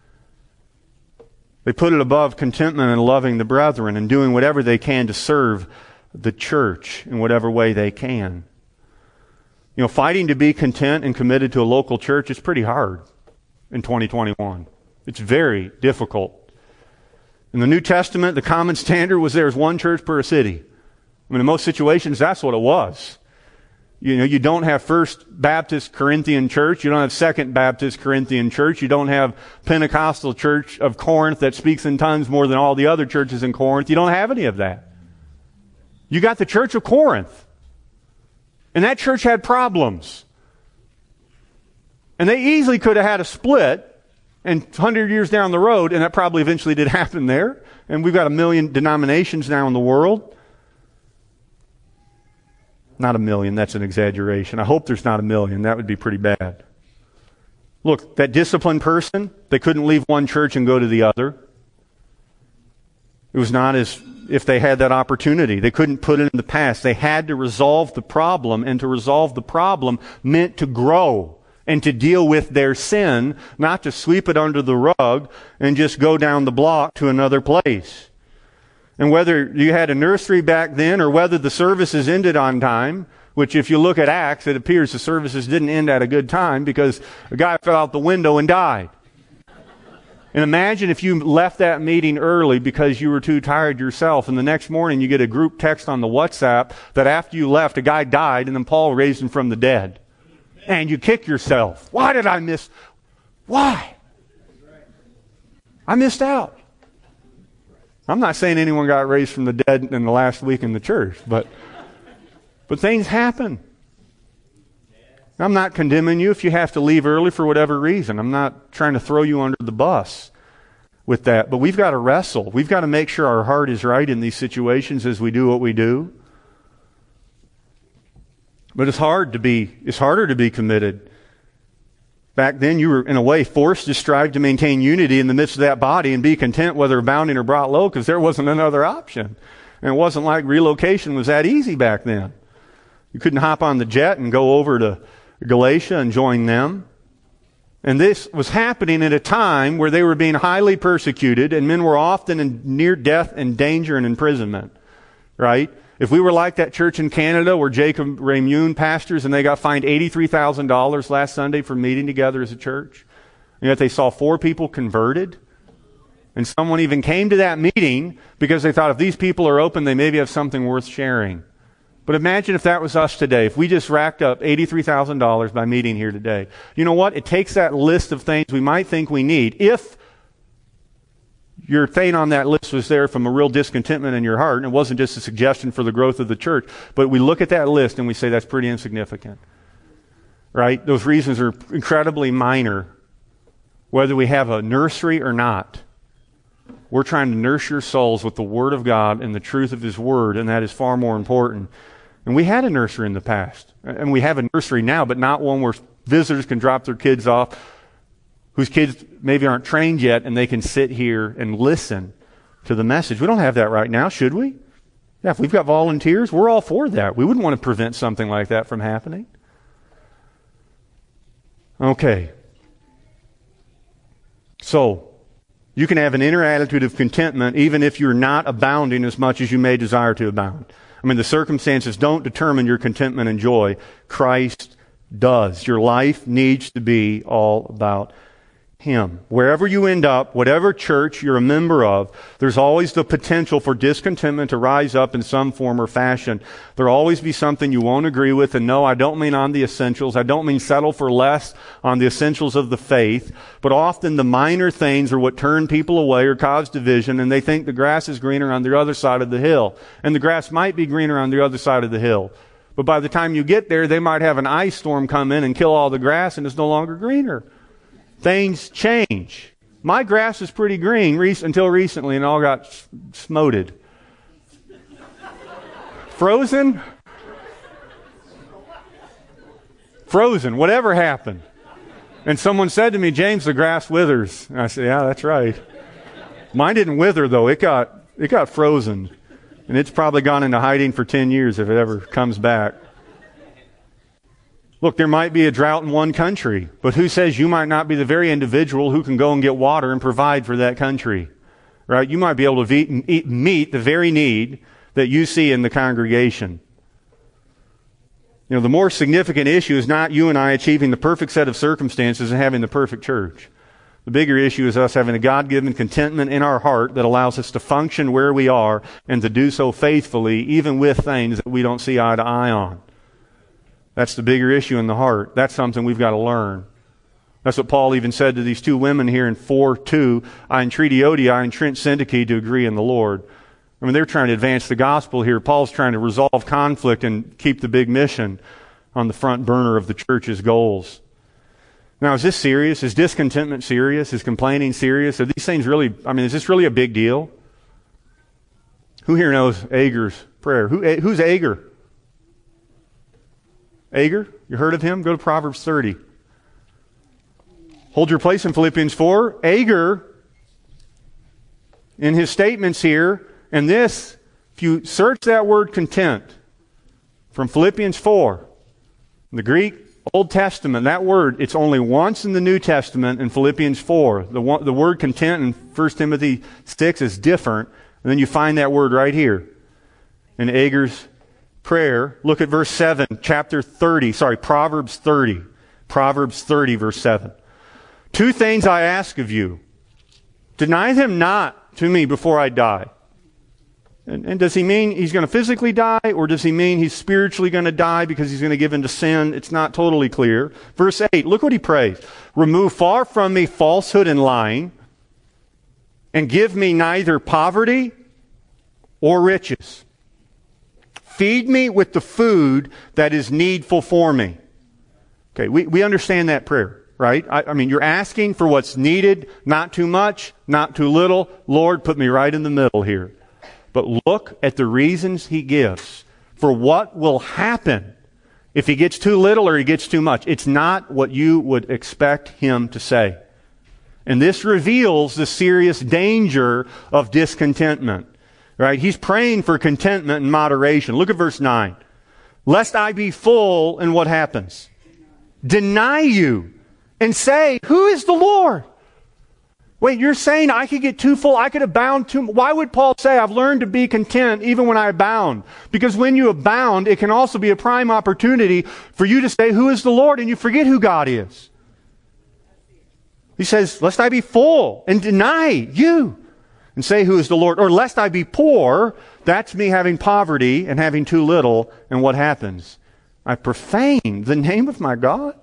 They put it above contentment and loving the brethren and doing whatever they can to serve the church in whatever way they can. Fighting to be content and committed to a local church is pretty hard in 2021. It's very difficult. In the New Testament, the common standard was there's one church per city. I mean, in most situations, that's what it was. You don't have First Baptist Corinthian Church. You don't have Second Baptist Corinthian Church. You don't have Pentecostal Church of Corinth that speaks in tongues more than all the other churches in Corinth. You don't have any of that. You got the Church of Corinth. And that church had problems. And they easily could have had a split and 100 years down the road, and that probably eventually did happen there. And we've got 1 million denominations now in the world. Not 1 million, that's an exaggeration. I hope there's not 1 million. That would be pretty bad. Look, that disciplined person, they couldn't leave one church and go to the other. It was not as if they had that opportunity. They couldn't put it in the past. They had to resolve the problem, and to resolve the problem meant to grow and to deal with their sin, not to sweep it under the rug and just go down the block to another place. And whether you had a nursery back then or whether the services ended on time, which if you look at Acts, it appears the services didn't end at a good time because a guy fell out the window and died. And imagine if you left that meeting early because you were too tired yourself, and the next morning you get a group text on the WhatsApp that after you left, a guy died, and then Paul raised him from the dead. And you kick yourself. Why did I miss? Why? I missed out. I'm not saying anyone got raised from the dead in the last week in the church, but things happen. I'm not condemning you if you have to leave early for whatever reason. I'm not trying to throw you under the bus with that. But we've got to wrestle. We've got to make sure our heart is right in these situations as we do what we do. But it's harder to be committed Back then, you were, in a way, forced to strive to maintain unity in the midst of that body and be content whether abounding or brought low, because there wasn't another option. And it wasn't like relocation was that easy back then. You couldn't hop on the jet and go over to Galatia and join them. And this was happening at a time where they were being highly persecuted, and men were often in near death and danger and imprisonment. Right? If we were like that church in Canada where Jacob Raymune pastors and they got fined $83,000 last Sunday for meeting together as a church, and yet they saw 4 people converted, and someone even came to that meeting because they thought if these people are open, they maybe have something worth sharing. But imagine if that was us today, if we just racked up $83,000 by meeting here today. You know what? It takes that list of things we might think we need. If your thing on that list was there from a real discontentment in your heart, and it wasn't just a suggestion for the growth of the church, but we look at that list and we say that's pretty insignificant. Right? Those reasons are incredibly minor, whether we have a nursery or not. We're trying to nurse your souls with the Word of God and the truth of His Word, and that is far more important. And we had a nursery in the past, and we have a nursery now, but not one where visitors can drop their kids off, whose kids maybe aren't trained yet, and they can sit here and listen to the message. We don't have that right now, should we? Yeah, if we've got volunteers, we're all for that. We wouldn't want to prevent something like that from happening. Okay. So, you can have an inner attitude of contentment even if you're not abounding as much as you may desire to abound. I mean, the circumstances don't determine your contentment and joy. Christ does. Your life needs to be all about Him. Wherever you end up, whatever church you're a member of, there's always the potential for discontentment to rise up in some form or fashion. There'll always be something you won't agree with, and no, I don't mean on the essentials. I don't mean settle for less on the essentials of the faith, but often the minor things are what turn people away or cause division, and they think the grass is greener on the other side of the hill. And the grass might be greener on the other side of the hill. But by the time you get there, they might have an ice storm come in and kill all the grass, and it's no longer greener. Things change. My grass was pretty green until recently, and all got smoted. Frozen? Frozen. Whatever happened? And someone said to me, James, the grass withers. And I said, yeah, that's right. Mine didn't wither, though. It got frozen. And it's probably gone into hiding for 10 years if it ever comes back. Look, there might be a drought in one country, but who says you might not be the very individual who can go and get water and provide for that country? Right? You might be able to meet the very need that you see in the congregation. You know, the more significant issue is not you and I achieving the perfect set of circumstances and having the perfect church. The bigger issue is us having a God-given contentment in our heart that allows us to function where we are and to do so faithfully, even with things that we don't see eye to eye on. That's the bigger issue in the heart. That's something we've got to learn. That's what Paul even said to these 2 women here in 4:2. I entreat Euodia, I entreat Syntyche to agree in the Lord. I mean, they're trying to advance the gospel here. Paul's trying to resolve conflict and keep the big mission on the front burner of the church's goals. Now, is this serious? Is discontentment serious? Is complaining serious? Are these things really, is this really a big deal? Who here knows Agar's prayer? Who's Agar? Agar? You heard of him? Go to Proverbs 30. Hold your place in Philippians 4. Agar, in his statements here, and this, if you search that word content from Philippians 4, in the Greek Old Testament, that word, it's only once in the New Testament in Philippians 4. The word content in 1 Timothy 6 is different, and then you find that word right here in Agar's prayer. Look at verse 7, Proverbs 30. Proverbs 30, verse 7. 2 things I ask of you. Deny them not to me before I die. And does he mean he's going to physically die, or does he mean he's spiritually going to die because he's going to give in to sin? It's not totally clear. Verse 8, look what he prays. Remove far from me falsehood and lying, and give me neither poverty or riches. Feed me with the food that is needful for me. Okay, we understand that prayer, right? I mean, you're asking for what's needed, not too much, not too little. Lord, put me right in the middle here. But look at the reasons he gives for what will happen If he gets too little or he gets too much. It's not what you would expect him to say. And this reveals the serious danger of discontentment. Right? He's praying for contentment and moderation. Look at verse 9. Lest I be full, and what happens? Deny you and say, who is the Lord? Wait, you're saying I could get too full, I could abound too much. Why would Paul say I've learned to be content even when I abound? Because when you abound, it can also be a prime opportunity for you to say, who is the Lord? And you forget who God is. He says, lest I be full and deny you and say, who is the Lord? Or lest I be poor, that's me having poverty and having too little. And what happens? I profane the name of my God.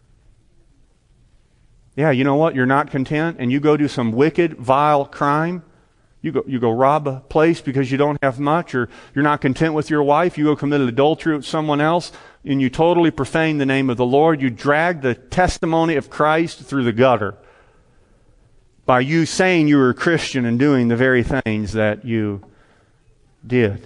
Yeah, you know what? You're not content and you go do some wicked, vile crime. You go rob a place because you don't have much, or you're not content with your wife. You go commit adultery with someone else and you totally profane the name of the Lord. You drag the testimony of Christ through the gutter by you saying you were a Christian and doing the very things that you did.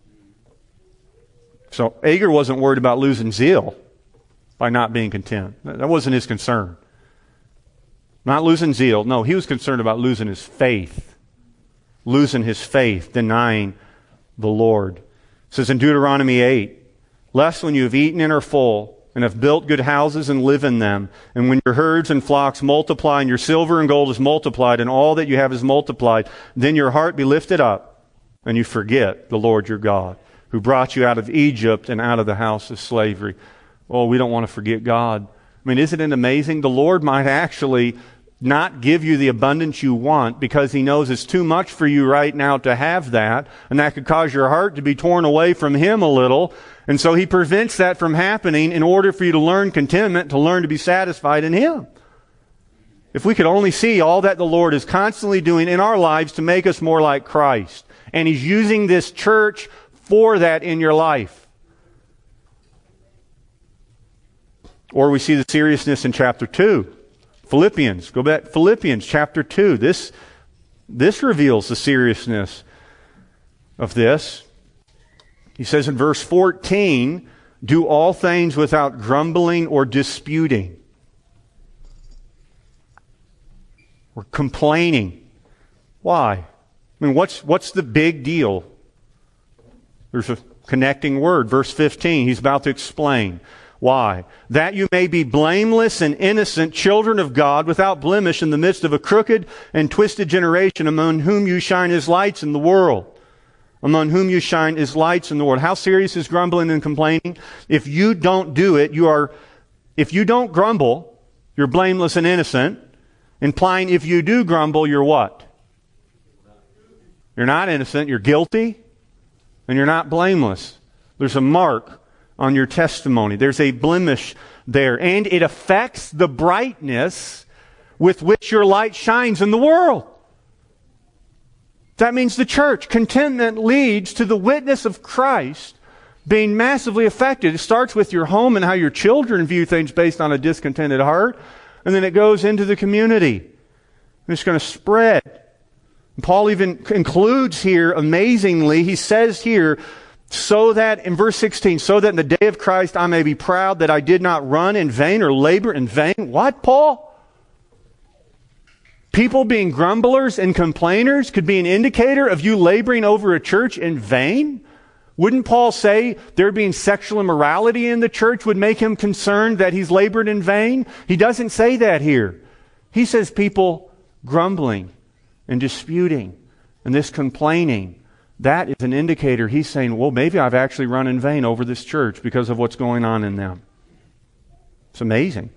So Agur wasn't worried about losing zeal by not being content. That wasn't his concern. Not losing zeal. No, he was concerned about losing his faith. Losing his faith, denying the Lord. It says in Deuteronomy 8, lest when you have eaten and are full, and have built good houses and live in them, and when your herds and flocks multiply, and your silver and gold is multiplied, and all that you have is multiplied, then your heart be lifted up, and you forget the Lord your God, who brought you out of Egypt and out of the house of slavery. Oh, we don't want to forget God. I mean, isn't it amazing? The Lord might actually not give you the abundance you want because He knows it's too much for you right now to have that, and that could cause your heart to be torn away from Him a little. And so He prevents that from happening in order for you to learn contentment, to learn to be satisfied in Him. If we could only see all that the Lord is constantly doing in our lives to make us more like Christ. And He's using this church for that in your life. Or we see the seriousness in chapter 2. Philippians, go back, Philippians chapter 2. This reveals the seriousness of this. He says in verse 14, do all things without grumbling or disputing. Or complaining. Why? I mean, what's the big deal? There's a connecting word. Verse 15, he's about to explain. Why? That you may be blameless and innocent, children of God, without blemish in the midst of a crooked and twisted generation, among whom you shine as lights in the world. Among whom you shine as lights in the world. How serious is grumbling and complaining? If you don't do it, if you don't grumble, you're blameless and innocent. Implying if you do grumble, you're what? You're not innocent, you're guilty, and you're not blameless. There's a mark on your testimony. There's a blemish there. And it affects the brightness with which your light shines in the world. That means the church. Contentment leads to the witness of Christ being massively affected. It starts with your home and how your children view things based on a discontented heart. And then it goes into the community. And it's going to spread. And Paul even concludes here, amazingly, he says here, so that, in verse 16, so that in the day of Christ I may be proud that I did not run in vain or labor in vain. What, Paul? People being grumblers and complainers could be an indicator of you laboring over a church in vain? Wouldn't Paul say there being sexual immorality in the church would make him concerned that he's labored in vain? He doesn't say that here. He says people grumbling and disputing and this complaining. That is an indicator. He's saying, well, maybe I've actually run in vain over this church because of what's going on in them. It's amazing.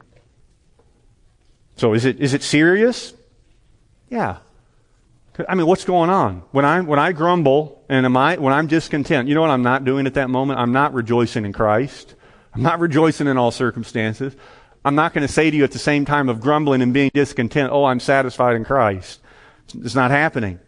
So is it serious? Yeah. I mean, what's going on? When I grumble and when I'm discontent, you know what I'm not doing at that moment? I'm not rejoicing in Christ. I'm not rejoicing in all circumstances. I'm not going to say to you at the same time of grumbling and being discontent, oh, I'm satisfied in Christ. It's not happening.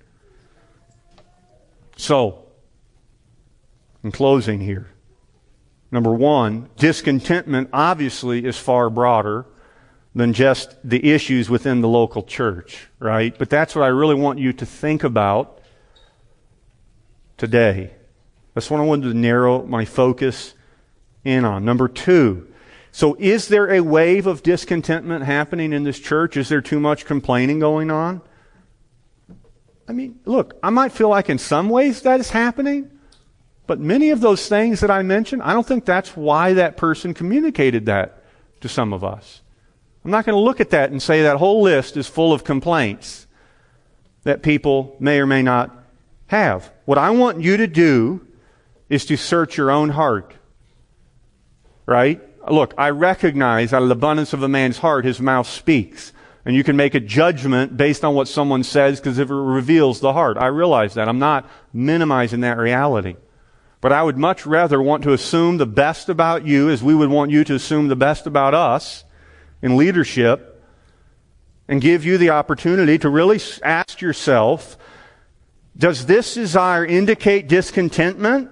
So, in closing here, number one, discontentment obviously is far broader than just the issues within the local church, right? But that's what I really want you to think about today. That's what I wanted to narrow my focus in on. Number 2, so is there a wave of discontentment happening in this church? Is there too much complaining going on? I mean, look, I might feel like in some ways that is happening, but many of those things that I mentioned, I don't think that's why that person communicated that to some of us. I'm not going to look at that and say that whole list is full of complaints that people may or may not have. What I want you to do is to search your own heart. Right? Look, I recognize out of the abundance of a man's heart, his mouth speaks. And you can make a judgment based on what someone says because it reveals the heart. I realize that. I'm not minimizing that reality. But I would much rather want to assume the best about you as we would want you to assume the best about us in leadership and give you the opportunity to really ask yourself, does this desire indicate discontentment?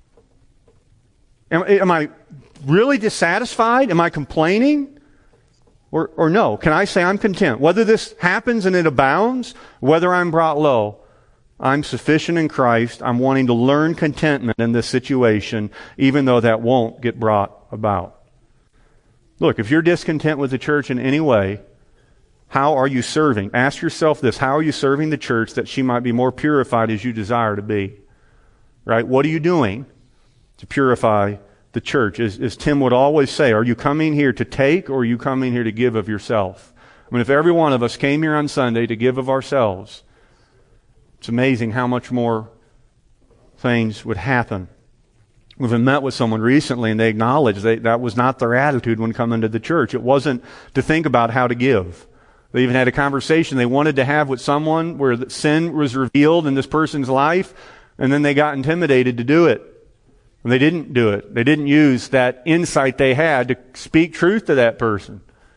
Am I really dissatisfied? Am I complaining? Or no? Can I say I'm content? Whether this happens and it abounds, whether I'm brought low, I'm sufficient in Christ. I'm wanting to learn contentment in this situation, even though that won't get brought about. Look, if you're discontent with the church in any way, how are you serving? Ask yourself this. How are you serving the church that she might be more purified as you desire to be? Right? What are you doing to purify the church? As Tim would always say, are you coming here to take or are you coming here to give of yourself? I mean, if every one of us came here on Sunday to give of ourselves, it's amazing how much more things would happen. We've met with someone recently and they acknowledged that was not their attitude when coming to the church. It wasn't to think about how to give. They even had a conversation they wanted to have with someone where sin was revealed in this person's life, and then they got intimidated to do it. And they didn't do it. They didn't use that insight they had to speak truth to that person.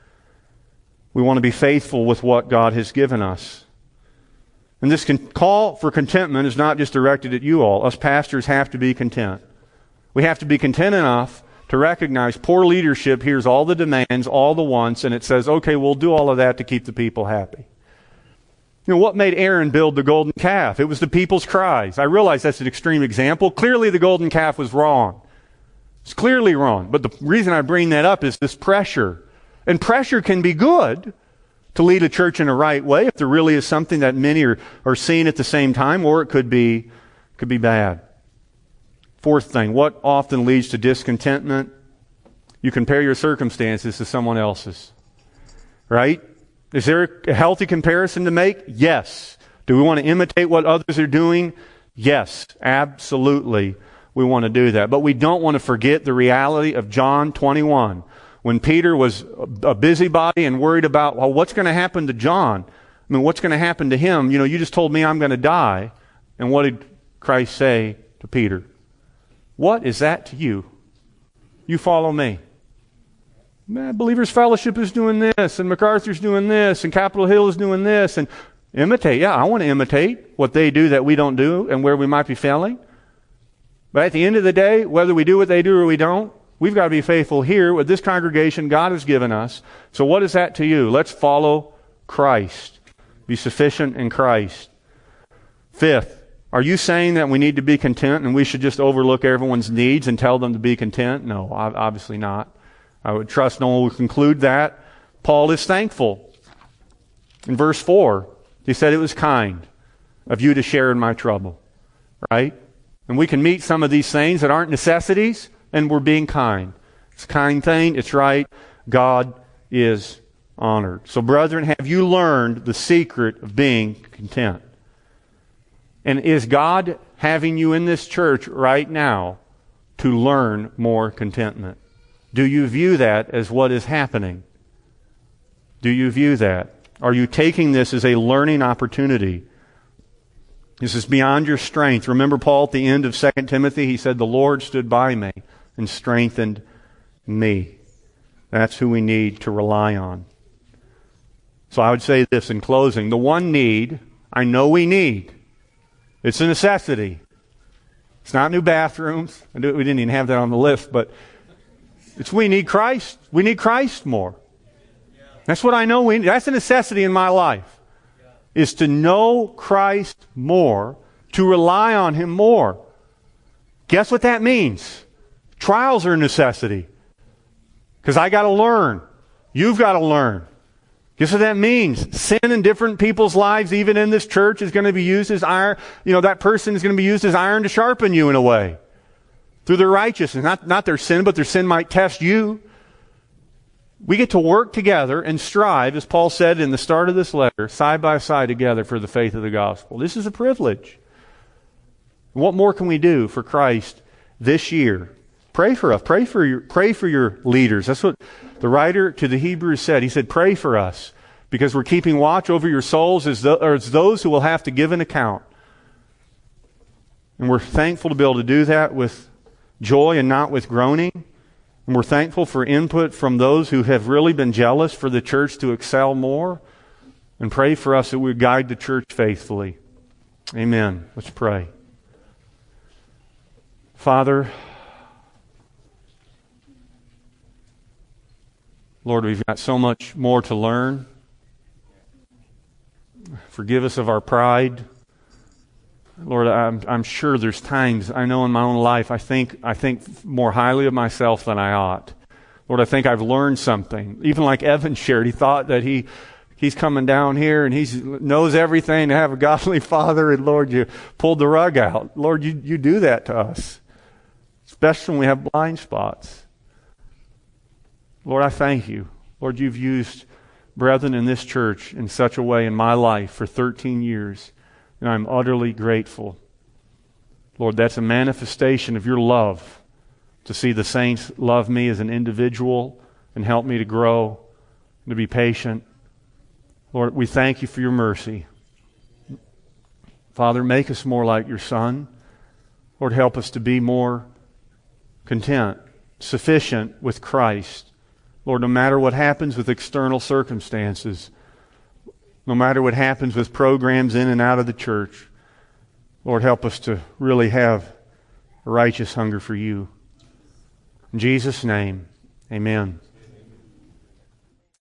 We want to be faithful with what God has given us. And this call for contentment is not just directed at you all. Us pastors have to be content. We have to be content enough to recognize poor leadership hears all the demands, all the wants, and it says, okay, we'll do all of that to keep the people happy. You know, what made Aaron build the golden calf? It was the people's cries. I realize that's an extreme example. Clearly the golden calf was wrong. It's clearly wrong. But the reason I bring that up is this pressure. And pressure can be good to lead a church in a right way if there really is something that many are seeing at the same time, or it could be bad. Fourth thing, what often leads to discontentment? You compare your circumstances to someone else's. Right? Is there a healthy comparison to make? Yes. Do we want to imitate what others are doing? Yes, absolutely. We want to do that. But we don't want to forget the reality of John 21. When Peter was a busybody and worried about, well, what's going to happen to John? I mean, what's going to happen to him? You know, you just told me I'm going to die. And what did Christ say to Peter? What is that to you? You follow me. Man, Believers Fellowship is doing this, and MacArthur's doing this, and Capitol Hill is doing this, and imitate. Yeah, I want to imitate what they do that we don't do and where we might be failing. But at the end of the day, whether we do what they do or we don't, we've got to be faithful here with this congregation God has given us. So what is that to you? Let's follow Christ. Be sufficient in Christ. Fifth, are you saying that we need to be content and we should just overlook everyone's needs and tell them to be content? No, obviously not. I would trust no one would conclude that. Paul is thankful. In verse 4, he said it was kind of you to share in my trouble. Right? And we can meet some of these things that aren't necessities, and we're being kind. It's a kind thing. It's right. God is honored. So brethren, have you learned the secret of being content? And is God having you in this church right now to learn more contentment? Do you view that as what is happening? Do you view that? Are you taking this as a learning opportunity? This is beyond your strength. Remember Paul at the end of 2 Timothy, he said, the Lord stood by me and strengthened me. That's who we need to rely on. So I would say this in closing. The one need I know we need. It's a necessity. It's not new bathrooms. We didn't even have that on the list, but we need Christ. We need Christ more. That's what I know we need. That's a necessity in my life. Is to know Christ more, to rely on Him more. Guess what that means? Trials are a necessity. Because I got to learn. You've got to learn. Guess what that means? Sin in different people's lives, even in this church, is going to be used as iron. That person is going to be used as iron to sharpen you in a way. Through their righteousness. Not their sin, but their sin might test you. We get to work together and strive, as Paul said in the start of this letter, side by side together for the faith of the gospel. This is a privilege. What more can we do for Christ this year? Pray for us. Pray for your leaders. That's what the writer to the Hebrews said. He said, pray for us because we're keeping watch over your souls as those who will have to give an account. And we're thankful to be able to do that with joy and not with groaning. And we're thankful for input from those who have really been jealous for the church to excel more. And pray for us that we guide the church faithfully. Amen. Let's pray. Father, Lord, we've got so much more to learn. Forgive us of our pride. Lord, I'm sure there's times, I know in my own life, I think more highly of myself than I ought. Lord, I think I've learned something. Even like Evan shared, he thought that he's coming down here and he knows everything to have a godly father, and Lord, you pulled the rug out. Lord, you do that to us, especially when we have blind spots. Lord, I thank you. Lord, you've used brethren in this church in such a way in my life for 13 years, and I'm utterly grateful. Lord, that's a manifestation of your love, to see the saints love me as an individual and help me to grow and to be patient. Lord, we thank you for your mercy. Father, make us more like your Son. Lord, help us to be more content, sufficient with Christ. Lord, no matter what happens with external circumstances, no matter what happens with programs in and out of the church, Lord, help us to really have a righteous hunger for you. In Jesus' name, amen.